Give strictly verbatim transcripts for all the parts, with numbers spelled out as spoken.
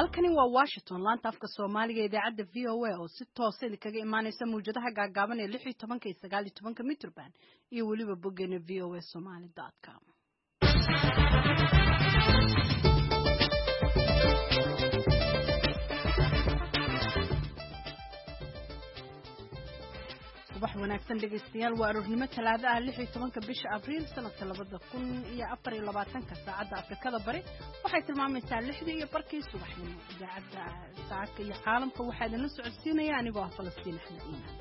halkani waa Washington laanta afka Soomaaliga ee idaacadda V O A oo si toos ah kaga imaanaysa muujadaha gaagaaban ee lix iyo tobanka iyo sagaal iyo tobanka mitrban iyo waliba boggeena v o a somali dot com. subax wanaagsan dhegeystayaal waa aroornimo talaado ah lix iyo tobanka bisha abriil sanadka labada kun iyo afar iyo labaatanka saacadda Afrikada Bari waxay tilmaamaysaa lixdii iyo barkii subaxnimo. idaacadda saacadka iyo caalamka waxaa idinla socodsiinaya anigoo ah Falastiin Axmed Iimaan.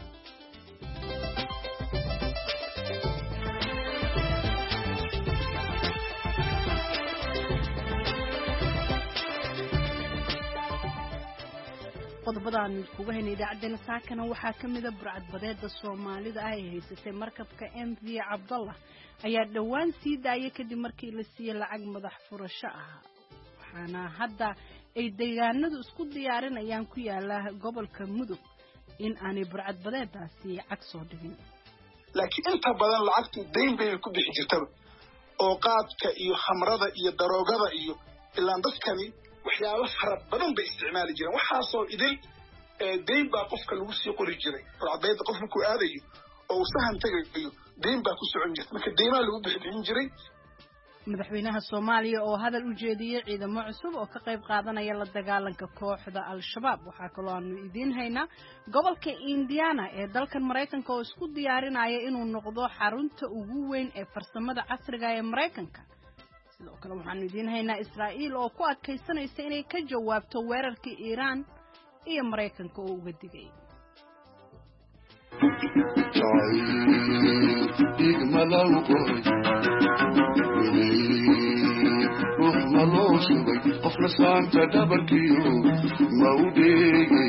qodobadaan kuga haynay idaacadeena saakana waxaa kamid ah burcad badeeda Soomaalida ay haysatay markabka M V Cabdallah ayaa dhawaan sii daayay kadib markii la siiyay lacag madax furasho ah waxaana hadda ay deegaanadu isku diyaarinayaan ku yaala gobolka Mudug in aanay burcad badeedaasi cag soo dhigin laakiin inta badan lacagtu deyn bay ku bixi jirtay oo qaadka iyo khamrada iyo daroogada iyo ilaa dadkani waxyaabo fara badan bay isticmaali jireen waxa soo idil ee deyn baa qofka lagu sii qori jiray burcadayda qofku ku aadayo oo sahan tagayo deyn baa ku socon jirtay marka deymaha lagu bixin jiray. madaxweynaha Soomaaliya oo hadal u jeediyay ciidamo cusub oo ka qayb qaadanaya la dagaalanka kooxda Al-Shabaab waxa kale oo aanu idin haynaa gobolka Indiana ee dalkan Mareykanka oo isku diyaarinaya inuu noqdo xarunta ugu weyn ee farsamada casriga ee Mareykanka. sidoo kale waxaanu idin haynaa Israa'iil oo ku adkaysanaysa inay ka jawaabto weerarkii Iiraan iyo Mareykanka oo uga digay qofna saanta dhabarkiyo mawdeegay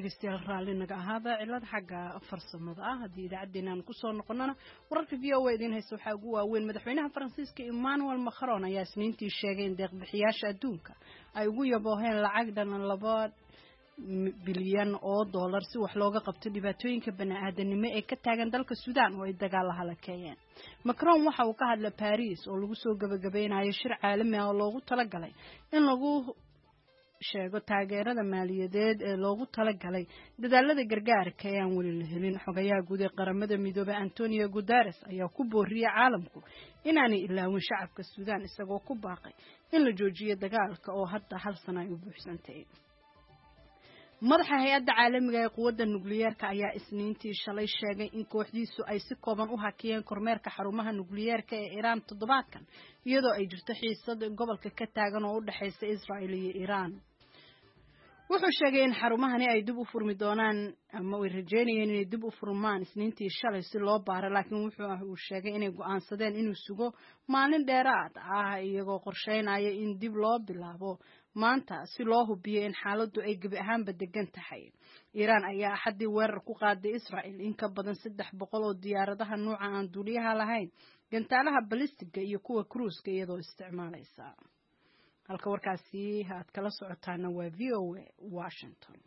dhegeystayaal raalli naga ahaada cilad xagga farsamada ah haddii idaacaddeenna aan kusoo noqonnana wararka v o a idiin haysta waxaa ugu waaweyn madaxweynaha faransiiska emmanuel macron ayaa isniintii sheegay in deeqbixiyaasha adduunka ay ugu yabooheen lacag dhan laba bilyan oo dollar si wax looga qabto dhibaatooyinka bani-aadanimo ee ka taagan dalka suudaan oo ay dagaal la halakeeyeen macron waxa uu ka hadlay Paris oo lagu soo gabagabeynayo shir caalami ah oo loogu talagalay in lagu sheego taageerada maaliyadeed ee loogu talagalay dadaalada gargaarka ee aan weli la helin xogayaha guud ee qaramada midoobay Antonio Guterres ayaa ku booriyay caalamku inaanay ilaawin shacabka Suudaan isagoo ku baaqay in la joojiyo dagaalka oo hadda hal sano ay u buuxsantay madaxa hay'adda caalamiga ee quwadda nukliyeerka ayaa isniintii shalay sheegay in kooxdiisu ay si kooban u hakiyeen kormeerka xarumaha nukliyeerka ee Iran toddobaadkan iyadoo ay jirto xiisad gobolka ka taagan oo u dhaxaysa Israa'iil iyo Iran wuxuu sheegay in xarumahani ay dib u furmi doonaan ama ay rajeynayeen inay dib u furmaan isniintii shalay si loo baaro laakiin wuxuu sheegay inay go'aansadeen inuu sugo maalin dheeraad ah iyagoo qorsheynaya in dib loo bilaabo maanta si loo hubiyo in xaaladdu ay gebi ahaanba degan tahay Iran ayaa axadii weerar ku qaaday Israa'iil in ka badan saddex boqol oo diyaaradaha nooca aan duuliyaha lahayn gantaalaha ballistiga iyo kuwa cruise-ka iyadoo isticmaalaysa halka warkaasi aad kala socotaana waa V O A Washington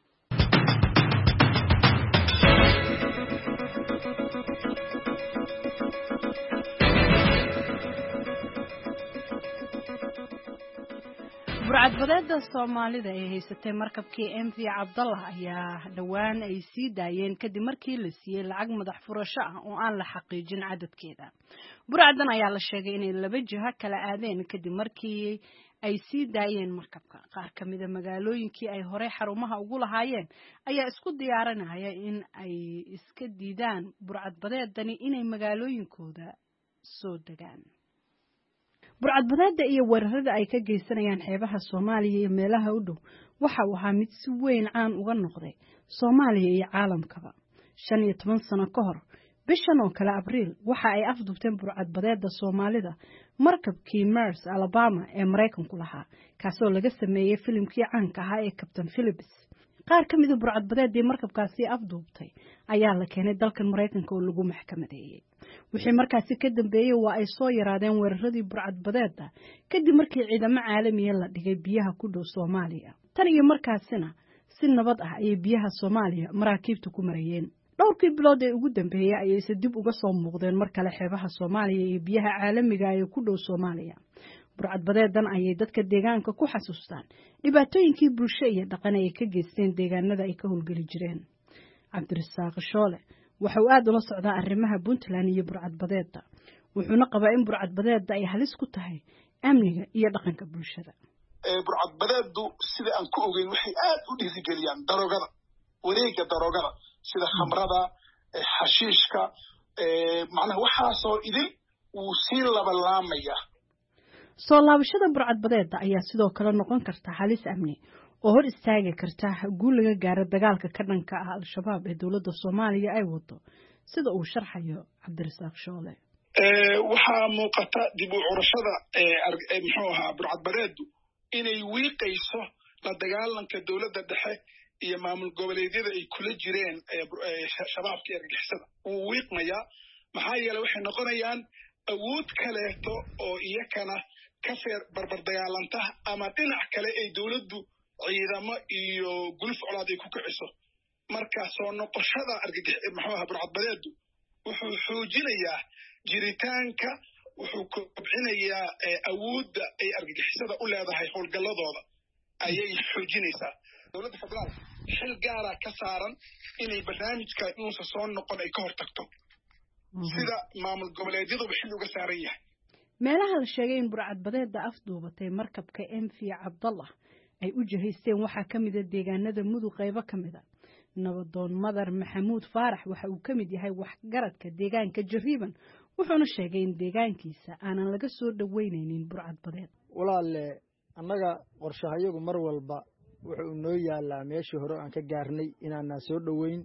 burcadbadeeda Soomaalida ee haysatay markabkii M V Cabdallah ayaa dhawaan ay sii daayeen kadib markii la siiyay lacag madax furasho ah oo aan la xaqiijin cadadkeeda burcadan ayaa la sheegay inay laba jiha kala aadeen kadib markii ay sii daayeen markabka qaar kamid ah magaalooyinkii ay hore xarumaha ugu lahaayeen ayaa isku diyaarinaya in ay iska diidaan burcadbadeedani inay magaalooyinkooda soo degaan burcadbadeeda iyo weerarada ay ka geysanayaan xeebaha Soomaaliya iyo meelaha u dhow waxa uu ahaa mid si weyn caan uga noqday Soomaaliya iyo caalamkaba shan iyo toban sano ka hor bishan oo kale Abriil waxa ay afduubteen burcadbadeeda Soomaalida markabkii Mars Alabama ee Mareykanku lahaa kaasoo laga sameeyay filimkii caanka ahaa ee Captain Phillips qaar ka mid ah burcadbadeedii markabkaasi afduubtay ayaa la keenay dalkan Mareykanka oo lagu maxkamadeeyay wixii markaasi ka dambeeyay waa ay soo yaraadeen weeraradii burcadbadeeda kadib markii ciidamo caalami ah la dhigay biyaha ku dhow Soomaaliya tan iyo markaasina si nabad ah ay biyaha Soomaaliya maraakiibtu ku marayeen dhowrkii bilood ee ugu dambeeyay ayay si dib uga soo muuqdeen mar kale xeebaha Soomaaliya iyo biyaha caalamiga ah ee ku dhow Soomaaliya burcadbadeedan ayay dadka deegaanka ku xasuustaan dhibaatooyinkii bulsho iyo dhaqan ay ka geysteen deegaanada ay ka howlgeli jireen Cabdirasaaq Shoole waxa uu aad ula socdaa arrimaha Puntland iyo burcadbadeeda wuxuuna qabaa in burcadbadeeda ay halis ku tahay amniga iyo dhaqanka bulshada ee burcadbadeedu sida aan ku ogeyn waxay aad u dhiirigeliyaan darogada wareegga darogada sida khamrada xashiishka ee macnaha waxa soo idin uu si laba laamaya soo laabashada burcadbadeeda ayaa sidoo kale noqon karta halis amni oo hor istaagi karta guul laga gaaro dagaalka ka dhanka ah al-shabaab ee dawladda Soomaaliya ay wado sida uu sharxayo Cabdirasaaq Shoole ee waxa muuqata dib u curashada ee muxuu ahaa burcadbadeedu inay wiiqayso la dagaalanka dawladda dhexe iyo maamul goboleedyada ay kula jireen shabaabka argagixisada uu wiiqmaya maxaa yeelay waxay noqonayaan awood kaleeto oo iyakana ka feer barbar dagaalanta ama dhinac kale ay dawladdu ciidamo iyo gulf colaad ay ku kiciso marka soo noqoshada argagix maxaa burcadbadeedu wuxuu xoojinayaa jiritaanka wuxuu kobcinayaa awoodda ay argagixisada u leedahay howlgalladooda ayay xoojinaysaa dawladda federaalka xil gaara ka saaran inay barnaamijka inuusan soo noqon ay ka hortagto sida maamul goboleedyadu xil uga saaran yahay meelaha la sheegay in burcadbadeeda afduubatay markabka M V Cabdallah ay u jihaysteen waxa kamid ah deegaanada mudug qaybo kamid ah nabadoon madar maxamuud faarax waxa uu kamid yahay wax garadka deegaanka Jariiban wuxuuna sheegay in deegaankiisa aanan laga soo dhaweyneynin burcadbadeed walaalle annaga qorshahayagu mar walba wuxuu noo yaalaa meeshii hore aan ka gaarnay inaanaan soo dhaweyn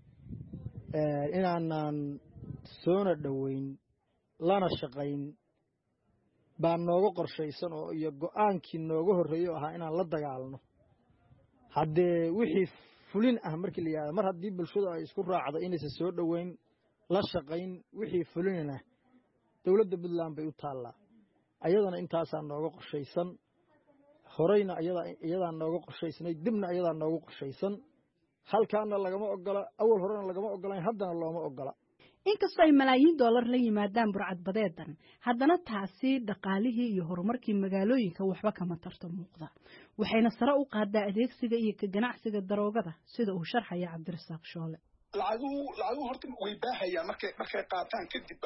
ee inaanaan soona dhaweyn lana shaqayn baa nooga qorshaysan oo iyo go'aankii nooga horreeyo ahaa inaan la dagaalno haddee wixii fulin ah markii la yidhahdo mar haddii bulshadu ay isku raacdo inaysan soo dhoweyn la shaqayn wixii fulinana dowladda puntland bay u taallaa ayadana intaasaa nooga qorshaysan horeyna iyadaa nooga qorshaysnay dibna iyadaa nooga qorshaysan halkaana lagama ogola awal horena lagama ogolayn haddana looma ogola inkastoo ay malaayiin doolar la yimaadaan burcadbadeedan haddana taasi dhaqaalihii iyo horumarkii magaalooyinka waxba kama tarto muuqda waxayna sare u qaadaa adeegsiga iyo ka ganacsiga daroogada sida uu sharxaya cabdirasaaq shoole lacaguhu lacaguhu horta way baahayaan markay markay qaataan kadibba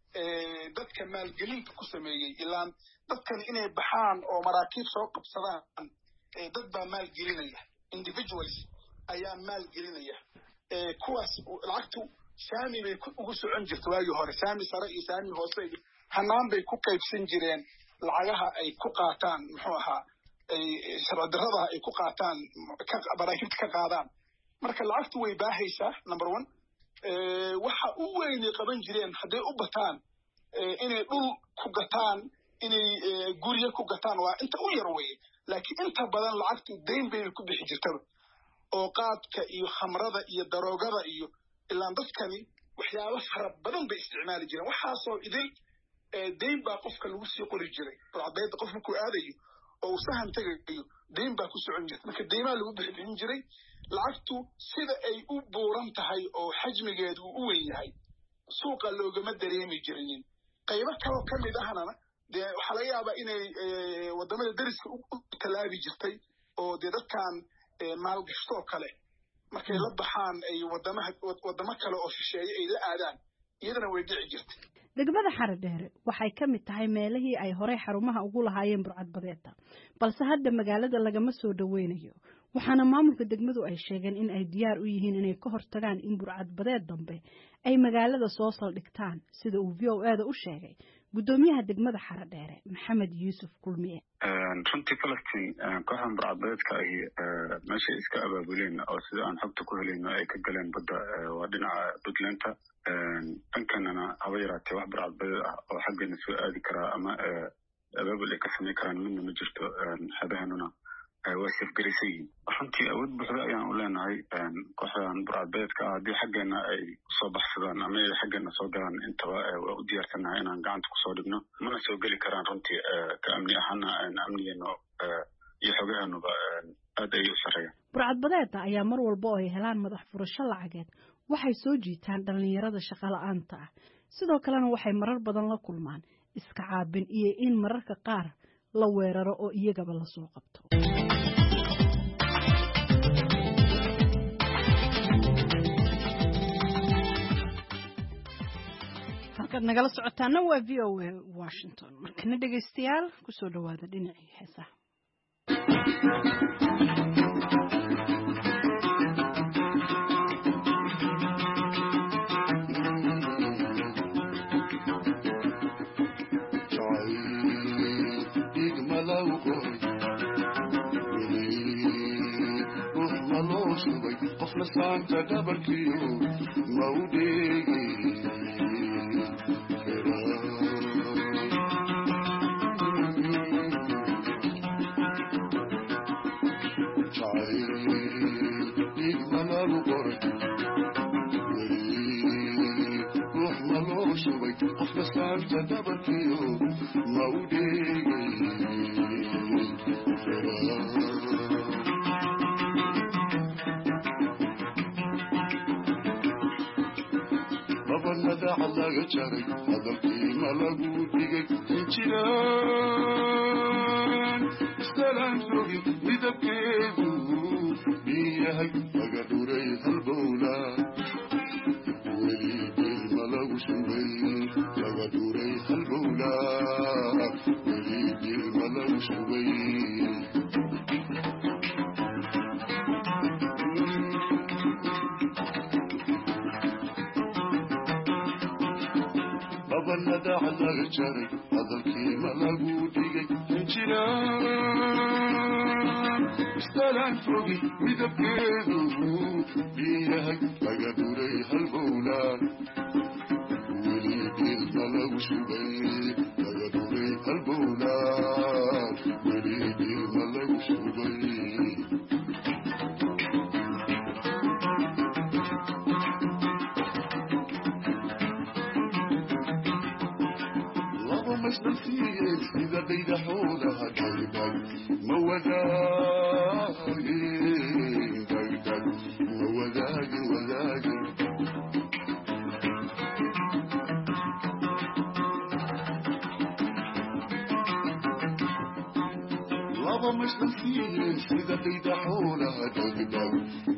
dadka maalgelinta ku sameeyey ilaan dadkan inay baxaan oo maraakiib soo qabsadaan dad baa maalgelinaya individuals ayaa maalgelinaya kuwaas lacagtu saami bay ugu socon jirta waagii hore saami sare iyo saami hoose hanaan bay ku qaybsan jireen lacagaha ay ku qaataan muxuu ahaa ay sharci darrada ay ku qaataan maraakiibta ka qaadaan marka lacagtu way baahaysaa number one waxa u weynay qaban jireen hadday u bataan inay dhul ku gataan inay guryo ku gataan waa inta u yar weye laakiin inta badan lacagtu dayn bay ku bixi jirtaba oo qaadka iyo khamrada iyo daroogada iyo ilaan dadkani waxyaabo fara badan bay isticmaali jireen waxaasoo idil dayn baa qofka lagu sii qori jiray burcadbeeda qof markuu aadayo oo uu sahan tegayo dayn baa ku socon jirta marka daymaa lagu bixin jiray lacagtu sida ay u buuran tahay oo xajmigeedu uu u weyn yahay suuqa loogama dareemi jirinin qaybo kaloo ka mid ahna dee waxaa laga yaabaa inay waddamada deriska u talaabi jirtay oo dee dadkan maalgashtoo kale markay la baxaan ay waddamaha waddamo kale oo shisheeye ay la aadaan iyadana way dhici jirtay degmada Xaradheere waxay ka mid tahay meelihii ay horey xarumaha ugu lahaayeen burcadbadeedta balse hadda magaalada lagama soo dhaweynayo waxaana maamulka degmadu ay sheegeen in ay diyaar u yihiin inay ka hortagaan in burcadbadeed dambe ay magaalada soo saldhigtaan sida uu V O A da u sheegay gudoomiyaha degmada Xaradheere Maxamed Yuusuf Kulmiye runtii Palestine kooxan burcadbadeedka ay meesha iska abaabuleen oo sida aan xogta ku helayno ay ka galeen badda waa dhinaca Puntland dhankanana haba yaraatee wax burcadbadeed ah oo xaggeena soo aadi karaa ama abaabul ay ka samayn karaan midna ma jirto xabahanuna waa safgaraysan yihiin runtii awood buuxda ayaan u leenahay kooxdan burcadbadeedka ah haddii xaggeena ay soo baxsadaan ama ay xaggeena soo galaan intaba waa u diyaarsanahay inaan gacanta kusoo dhigno mana soo geli karaan runtii ka amni ahaana amnigeena iyo xogahaanuba aad ayay u sarreeyaan burcadbadeedda ayaa mar walba oo ay helaan madax furasho lacageed waxay soo jiitaan dhalinyarada shaqo la'aanta ah sidoo kalena waxay marar badan la kulmaan iska caabin iyo in mararka qaar la weeraro oo iyagaba la soo qabto halkaad nagala socotaana waa V O A Washington markana dhegaystayaal ku soo dhawaada dhinacii heesaha qofna saanta dhabarkiyo mawdeegi qofna saanta dhabarkiyo mawdeegi madaxa laga jaray hadalkiima lagu dhigay injiraan istalaan rogin midabkeedu biyahay laga dhuray halbowla weligeelma lagu shubay laga dhuray halbowla weligeelma lagu shubay madaxa laga jaray hadalkiima lagu dhigay injiraan istalaan fogi midabkeedu biyahay laga dhuray halbowla weligeelma lagu shubay laga dhuray halbowla weligeelma lagu shubay مستفيد إذا بيد حولها دايداي موذاقي دايداي موذاقي وذاقي لابا مستفيد إذا بيد حولها دايداي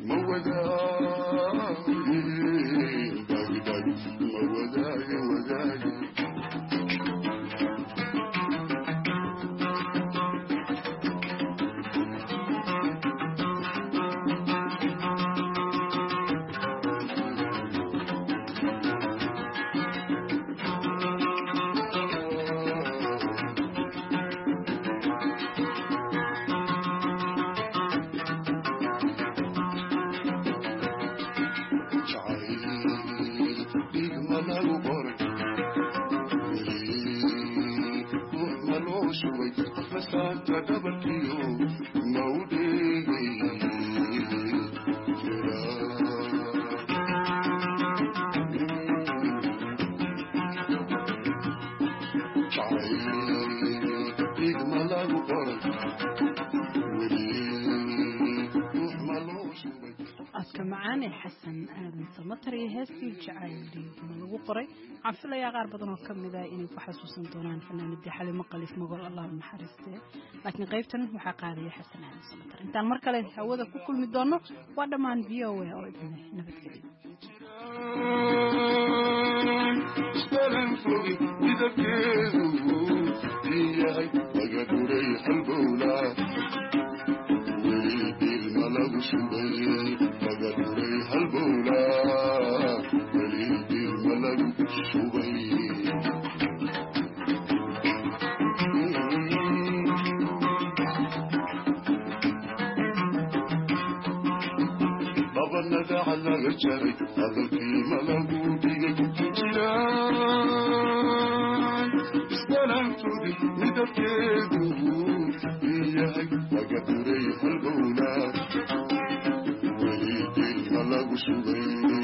موذاقي دايداي موذاقي وذاقي معاني حسن آدم سمطري هاسي جعايلي من لغو قري عفلا يا غار بدنو كمدا إني كحسوسن دونان فنان بدي حالي مقاليف مقول الله المحارسته لكن قيبتن وحقاري حسن آدم سمطري انتان مركلي هودا كل مدونو ودمان بيوه او ابنه نبت كريم استلم فوقي إذا كيزو دياي بقى ريح البولاد ويدي الملغ شبي بقى ريح البولاد ويدي الملغ شبي بابا ندى على الشري هذا في ملغ جيران استلم فوقي إذا كيزو دياي بقى ريح البولاد ويدي الملغ شبي